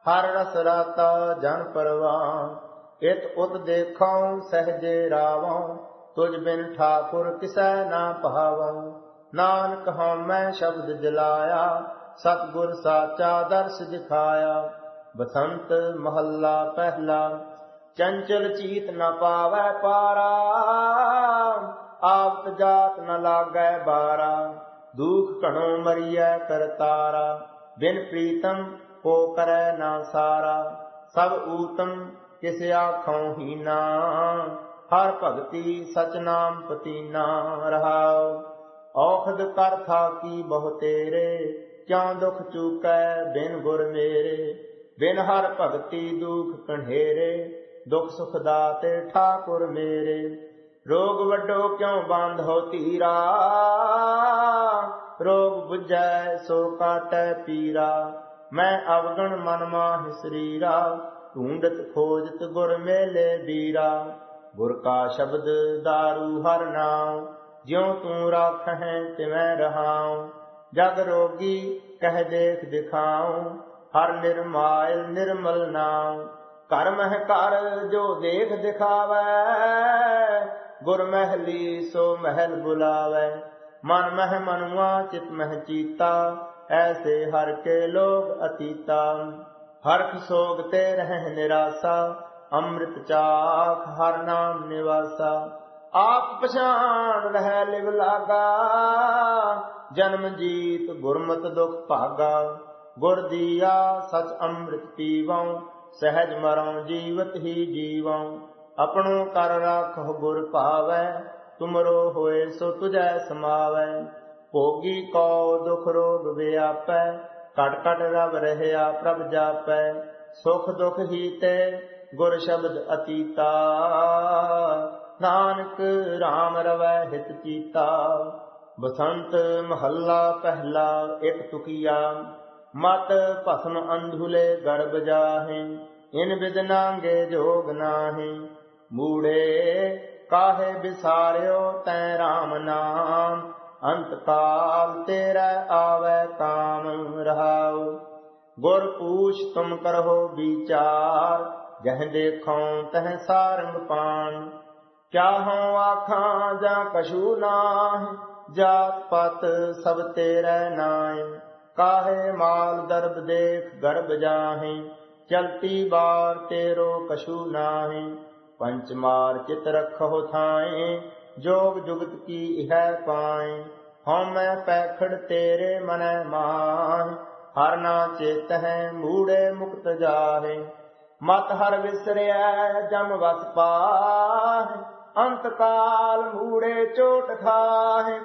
हर रस राता जन परवान। इत उत देखौं सहजे रावों, तुझ बिन ठाकुर किसै ना पावौं। नानक हਉ मैं शब्द जलाया, सतगुर साचा दर्श दिखाया। बसंत महला पहला। चंचल चीत न पावै पारा, आवत जात न लागै बारा। दुख घणो मरियै करतारा, बिन प्रीतम को करै ना सारा। सब ऊतम किस आखों हीना, हर भगति सच नाम पतीना। रहाओ औखद कर था की बहु तेरे, क्यों दुख चूकै बिन गुर मेरे। बिन हर भगति दुख कण्हेरे, दुख सुख दाते ठाकुर मेरे। रोग वड्डो क्यों बांधो धीरा, रोग बुझै सो काटै पीरा। मैं अवगण मन माहि शरीरा, ढूंढत खोजत गुर मेले बीरा। गुर का शब्द दारू हर नाम, ज्यों तू राखहें तिवै रहाऊं। जग रोगी कह देख दिखाऊं, हर निर्मायल निर्मल नाम। कर मह कर जो देख दिखावै, गुर महली सो महल बुलावै। मन मह मनुआ चित मह चीता, ऐसे हर के लोग अतीता। हरख सोगते रह निराशा, अमृत चाख हर नाम निवासा। आप पछाण रह लिव लागा, जन्म जीत गुरमत दुख भागा। गुर दिया सच अमृत पीवों, सहज मरों जीवत ही जीवों। अपनों कर राखो गुर पावै, तुमरो होए सो तुझै समावै। भोगी को दुख रोग व्यापै, कट कट रव रहया प्रभ जापै। सुख दुख ही ते गुर शब्द अतीता, नानक राम रवै हित चीता। बसंत महला पहला। एक तुकिया। मत भस्म अंधुले गर्भ जाहे, इन बिद नांगे जोग नाहि। मूढ़े काहे बिसारियो तै राम नाम, अंत काल तेरा आवे काम। रहाओ गुर पूछ तुम करहो विचार, जह देखो तह सारंग पान। क्या हो आखां जा कछु नाहि, जात पात सब तेरे नाय। काहे माल दर्ब देख गर्भ जाहि, चलती बार तेरो कछु नाहि। पंच मार चित रखो थाए, जोग जुगत की इह पाए। हम मैं पैखड़ तेरे मनै माहि, हर ना चेत है मूढ़े मुक्त जाहे। मत हर विसरै जम वस पाहि, अंत काल मूढ़े चोट खाहे।